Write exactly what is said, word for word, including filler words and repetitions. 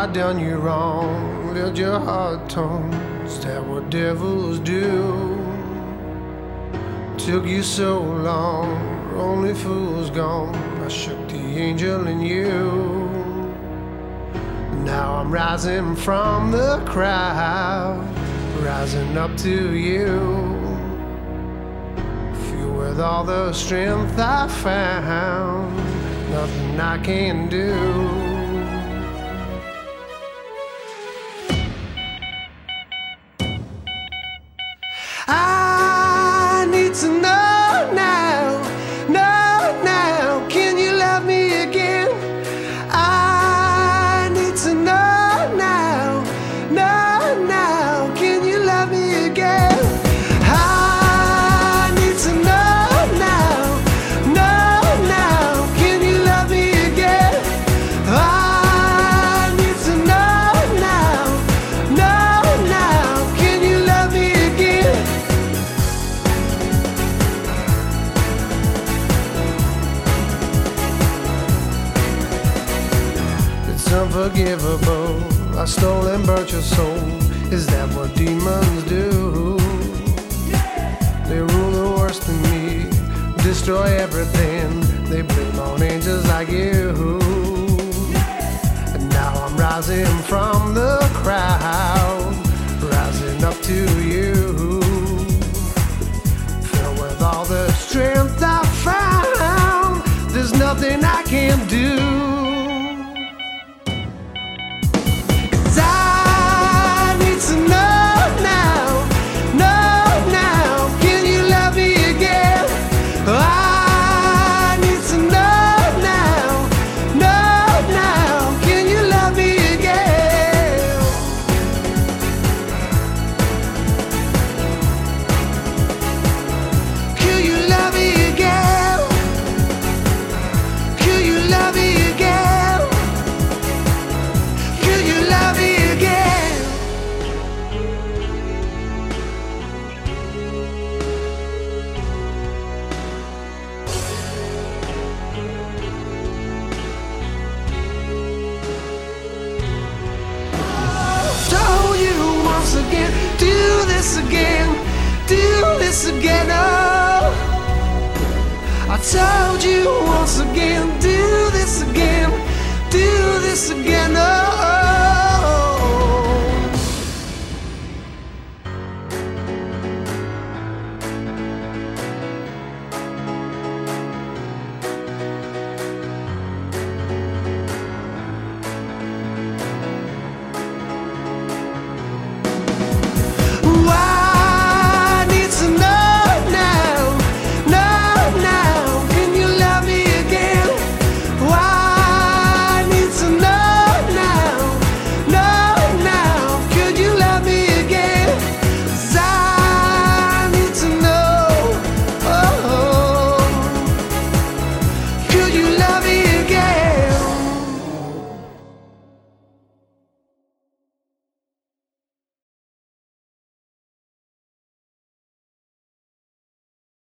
I done you wrong, lived your heart torn. Is that what devils do? Took you so long, only fools gone. I shook the angel in you. Now I'm rising from the crowd, rising up to you. Filled with all the strength I found, nothing I can do. I need to know now, know now, can you love me again? I need to know now, know now, can you love me again? I need to know now, know now, can you love me again? I need to know now, know now, can you love me again? It's unforgivable, I stole and burnt your soul. Is that what demons do? They rule the worst in me, destroy everything. They blame on angels like you. And now I'm rising from the crowd, rising up to you. Filled with all the strength I found, there's nothing I can do. Again, do this again, do this again, oh. I told you once again, do this again, do this again, oh.